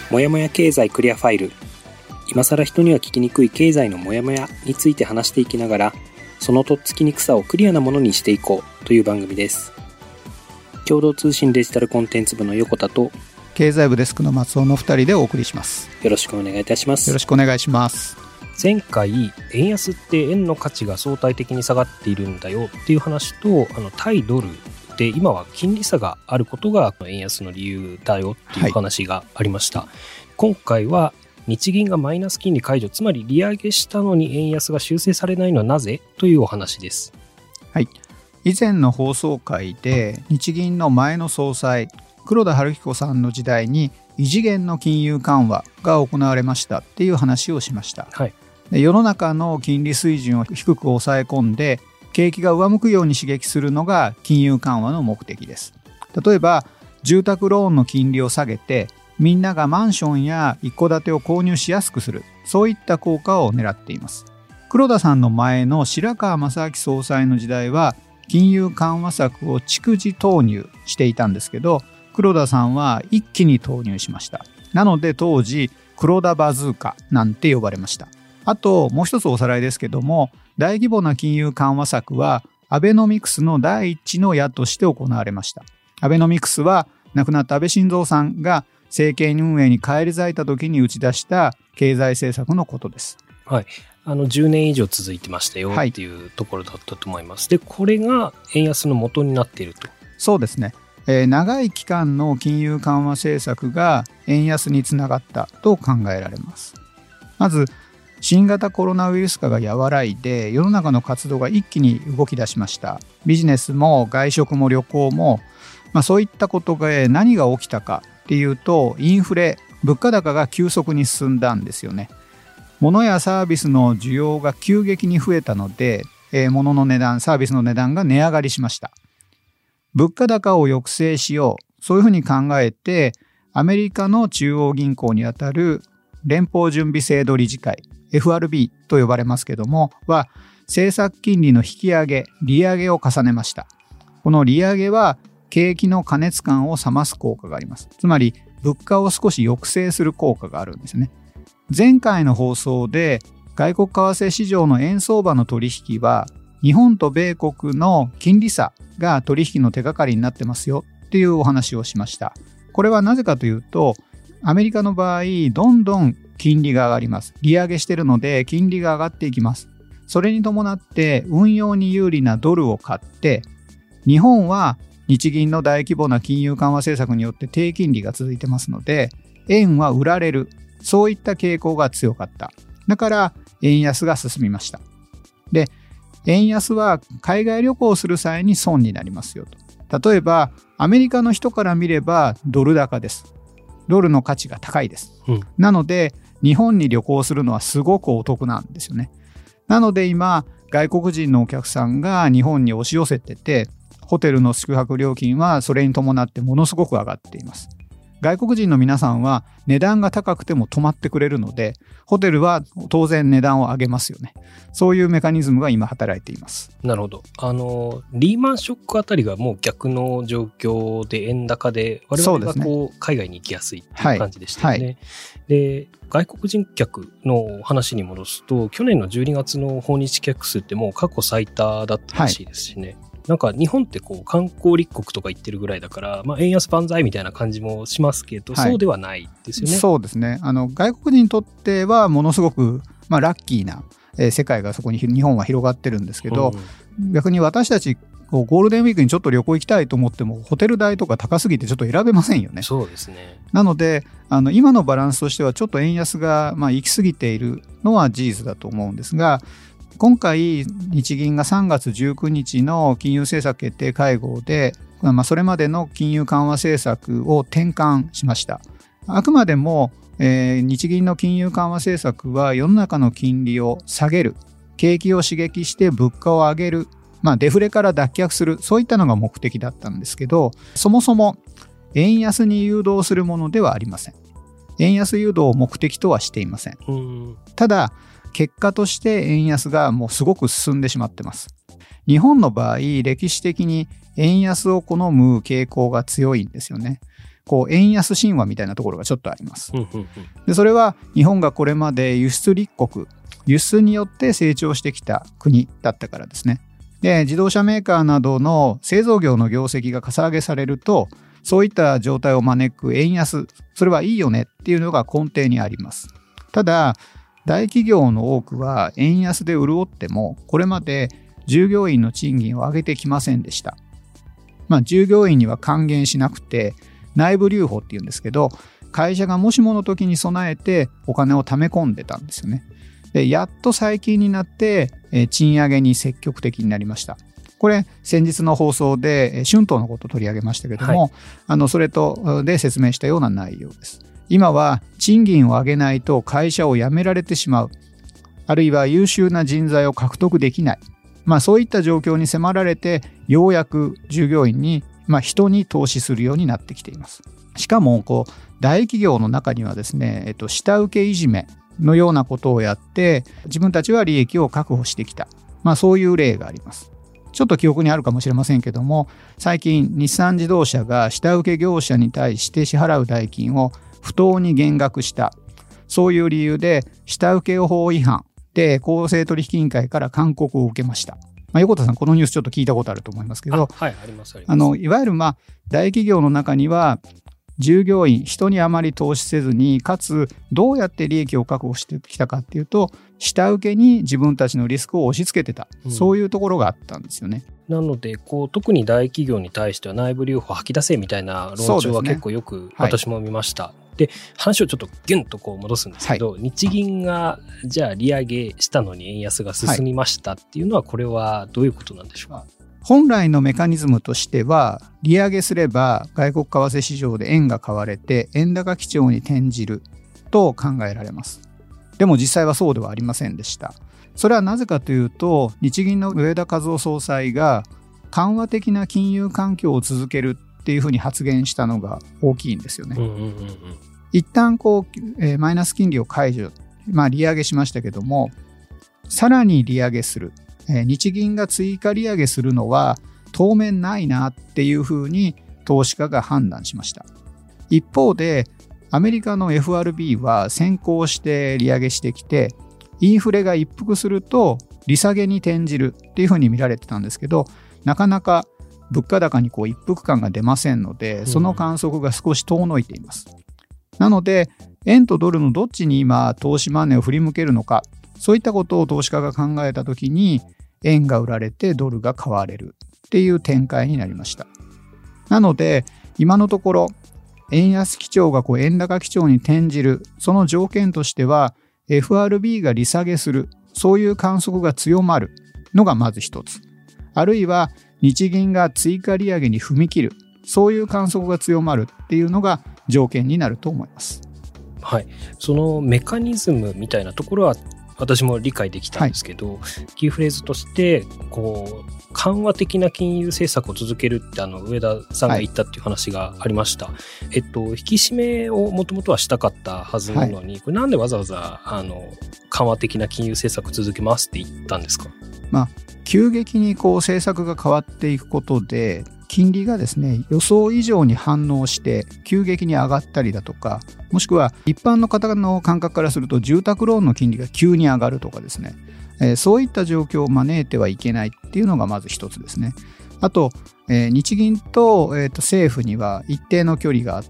もやもや経済クリアファイル。今更人には聞きにくい経済のもやもやについて話していきながら、そのとっつきにくさをクリアなものにしていこうという番組です。共同通信デジタルコンテンツ部の横田と経済部デスクの松尾の2人でお送りします。 よろしくお願いいたします。 よろしくお願いします。 前回円安って円の価値が相対的に下がっているんだよっていう話と、対ドルで今は金利差があることが円安の理由だよっていう話がありました。今回は日銀がマイナス金利解除、つまり利上げしたのに円安が修正されないのはなぜというお話です。 はい、以前の放送回で日銀の前の総裁黒田晴彦さんの時代に異次元の金融緩和が行われましたっていう話をしました。 はい、 で世の中の金利水準を低く抑え込んで景気が上向くように刺激するのが金融緩和の目的です。例えば住宅ローンの金利を下げてみんながマンションや一戸建てを購入しやすくする、そういった効果を狙っています。黒田さんの前の白川正明総裁の時代は金融緩和策を逐次投入していたんですけど、黒田さんは一気に投入しました。なので当時黒田バズーカなんて呼ばれました。あともう一つおさらいですけども、大規模な金融緩和策はアベノミクスの第一の矢として行われました。アベノミクスは亡くなった安倍晋三さんが政権運営に返り咲いた時に打ち出した経済政策のことです。 はい、10年以上続いてましたよっていうところだったと思います。で、これが円安の元になっていると。 そうですね。長い期間の金融緩和政策が円安につながったと考えられます。まず新型コロナウイルス化が和らいで世の中の活動が一気に動き出しました。ビジネスも外食も旅行も、そういったことで何が起きたかっていうと、インフレ、物価高が急速に進んだんですよね。物やサービスの需要が急激に増えたので、物の値段、サービスの値段が値上がりしました。物価高を抑制しよう、そういうふうに考えてアメリカの中央銀行にあたる連邦準備制度理事会 FRB と呼ばれますけどもは、政策金利の引き上げ、利上げを重ねました。この利上げは景気の過熱感を冷ます効果があります。つまり物価を少し抑制する効果があるんですね。前回の放送で外国為替市場の円相場の取引は日本と米国の金利差が取引の手がかりになってますよっていうお話をしました。これはなぜかというと、アメリカの場合どんどん金利が上がります。利上げしてるので金利が上がっていきます。それに伴って運用に有利なドルを買って、日本は日銀の大規模な金融緩和政策によって低金利が続いてますので、円は売られる、そういった傾向が強かった。だから円安が進みました。で、円安は海外旅行をする際に損になりますよと。例えばアメリカの人から見ればドル高です。ドルの価値が高いです。なので日本に旅行するのはすごくお得なんですよね。なので今外国人のお客さんが日本に押し寄せてて、ホテルの宿泊料金はそれに伴ってものすごく上がっています。外国人の皆さんは値段が高くても泊まってくれるので、ホテルは当然値段を上げますよね。そういうメカニズムが今働いています。なるほど。 リーマンショックあたりがもう逆の状況で円高で我々が海外に行きやすいっていう感じでしたよね。で、外国人客の話に戻すと、去年の12月の訪日客数ってもう過去最多だったらしいですしね。なんか日本って観光立国とか言ってるぐらいだから、円安万歳みたいな感じもしますけど、そうではないですよね。 そうですね。外国人にとってはものすごく、ラッキーな世界がそこに日本は広がってるんですけど、逆に私たちゴールデンウィークにちょっと旅行行きたいと思ってもホテル代とか高すぎてちょっと選べませんよね。 そうですね。 なので今のバランスとしてはちょっと円安が行き過ぎているのは事実だと思うんですが、今回日銀が3月19日の金融政策決定会合で、それまでの金融緩和政策を転換しました。あくまでも、日銀の金融緩和政策は世の中の金利を下げる、景気を刺激して物価を上げる、デフレから脱却する、そういったのが目的だったんですけど、そもそも円安に誘導するものではありません。円安誘導を目的とはしていません。ただ結果として円安がもうすごく進んでしまってます。日本の場合、歴史的に円安を好む傾向が強いんですよね。 円安神話みたいなところがちょっとあります。でそれは日本がこれまで輸出立国、輸出によって成長してきた国だったからですね。で自動車メーカーなどの製造業の業績がかさ上げされると、そういった状態を招く円安、それはいいよねっていうのが根底にあります。ただ大企業の多くは円安で潤ってもこれまで従業員の賃金を上げてきませんでした。従業員には還元しなくて内部留保っていうんですけど、会社がもしもの時に備えてお金を貯め込んでたんですよね。でやっと最近になって賃上げに積極的になりました。これ先日の放送で春闘のことを取り上げましたけども、それとで説明したような内容です。今は賃金を上げないと会社を辞められてしまう、あるいは優秀な人材を獲得できない、そういった状況に迫られて、ようやく従業員に、人に投資するようになってきています。しかも大企業の中にはですね、下請けいじめのようなことをやって自分たちは利益を確保してきた、そういう例があります。ちょっと記憶にあるかもしれませんけども、最近日産自動車が下請け業者に対して支払う代金を不当に減額した、そういう理由で下請け法違反で公正取引委員会から勧告を受けました。横田さん、このニュースちょっと聞いたことあると思いますけど、 はい、ありますあります。 いわゆる大企業の中には従業員、人にあまり投資せずに、かつどうやって利益を確保してきたかっていうと、下請けに自分たちのリスクを押し付けてた、そういうところがあったんですよね。 なので特に大企業に対しては内部留保吐き出せみたいな論調は結構よく私も見ました。で話をちょっとギュンと戻すんですけど、日銀がじゃあ利上げしたのに円安が進みましたっていうのは、これはどういうことなんでしょうか。 本来のメカニズムとしては、利上げすれば外国為替市場で円が買われて円高基調に転じると考えられます。でも実際はそうではありませんでした。それはなぜかというと、日銀の植田和男総裁が緩和的な金融環境を続けるっていうふうに発言したのが大きいんですよね。一旦マイナス金利を解除、利上げしましたけども、さらに利上げする、日銀が追加利上げするのは当面ないなっていうふうに投資家が判断しました。一方でアメリカの FRB は先行して利上げしてきて、インフレが一服すると利下げに転じるっていうふうに見られてたんですけど、なかなか物価高に一服感が出ませんので、その観測が少し遠のいています。なので円とドルのどっちに今投資マネーを振り向けるのか、そういったことを投資家が考えたときに、円が売られてドルが買われるっていう展開になりました。なので今のところ円安基調が円高基調に転じる、その条件としては FRB が利下げする、そういう観測が強まるのがまず一つ。あるいは日銀が追加利上げに踏み切る、そういう観測が強まるっていうのが条件になると思います。 はい、そのメカニズムみたいなところは私も理解できたんですけど、キーフレーズとして緩和的な金融政策を続けるって上田さんが言ったっていう話がありました。引き締めをもともとはしたかったはずなのに、これなんでわざわざ緩和的な金融政策続けますって言ったんですか。 急激に政策が変わっていくことで、金利がですね、予想以上に反応して急激に上がったりだとか、もしくは一般の方の感覚からすると住宅ローンの金利が急に上がるとかですね、そういった状況を招いてはいけないっていうのがまず一つですね。あと、日銀と、政府には一定の距離があって、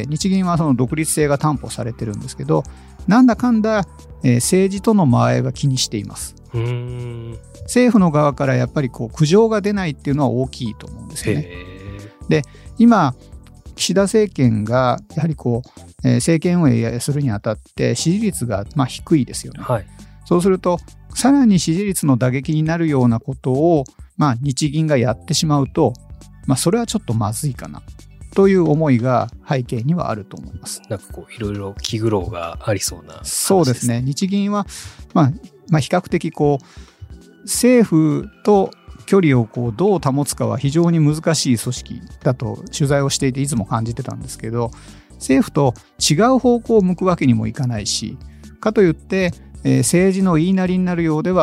日銀はその独立性が担保されてるんですけど、なんだかんだ、政治との間合いは気にしています。政府の側からやっぱり苦情が出ないっていうのは大きいと思うんですよね。で、今岸田政権がやはり政権運営するにあたって支持率が低いですよね。そうするとさらに支持率の打撃になるようなことを日銀がやってしまうと、それはちょっとまずいかなという思いが背景にはあると思います。 なんかいろいろ気苦労がありそうな話です。 そうですね。日銀は比較的政府と距離をどう保つかは非常に難しい組織だと取材をしていていつも感じてたんですけど、政府と違う方向を向くわけにもいかないし、かといって、政治の言いなりになるようでは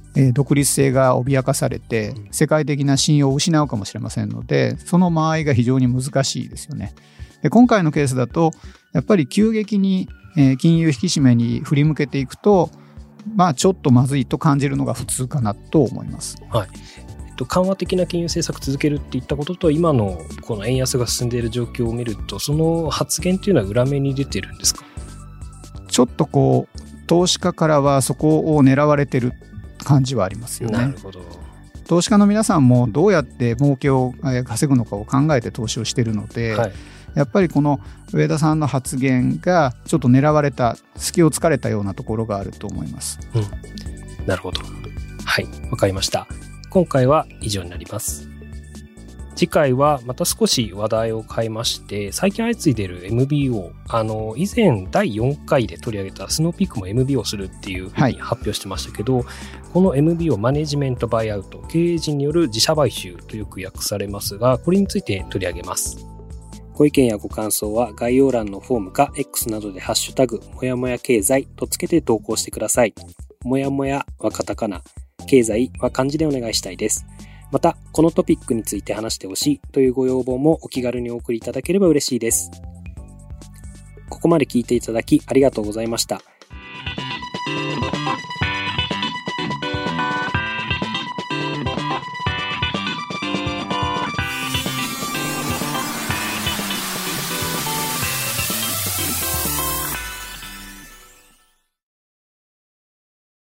独立性が脅かされて世界的な信用を失うかもしれませんので、その間合いが非常に難しいですよね。で今回のケースだとやっぱり急激に金融引き締めに振り向けていくと、ちょっとまずいと感じるのが普通かなと思います。 はい。緩和的な金融政策続けるっていったことと、今のこの円安が進んでいる状況を見ると、その発言というのは裏目に出てるんですか？ ちょっと投資家からはそこを狙われてる感じはありますよね。 なるほど。 投資家の皆さんもどうやって儲けを稼ぐのかを考えて投資をしているので、はい、やっぱりこの上田さんの発言がちょっと狙われた、隙を突かれたようなところがあると思います。 なるほど。はい、わかりました。今回は以上になります。次回はまた少し話題を変えまして、最近相次いでいる MBO、以前第4回で取り上げたスノーピークも MBO するっていうふうに発表してましたけど、この MBO マネジメントバイアウト、経営陣による自社買収とよく訳されますが、これについて取り上げます。ご意見やご感想は概要欄のフォームか X などでハッシュタグもやもや経済とつけて投稿してください。もやもやはカタカナ、経済は漢字でお願いしたいです。また、このトピックについて話してほしいというご要望もお気軽にお送りいただければ嬉しいです。ここまで聞いていただきありがとうございました。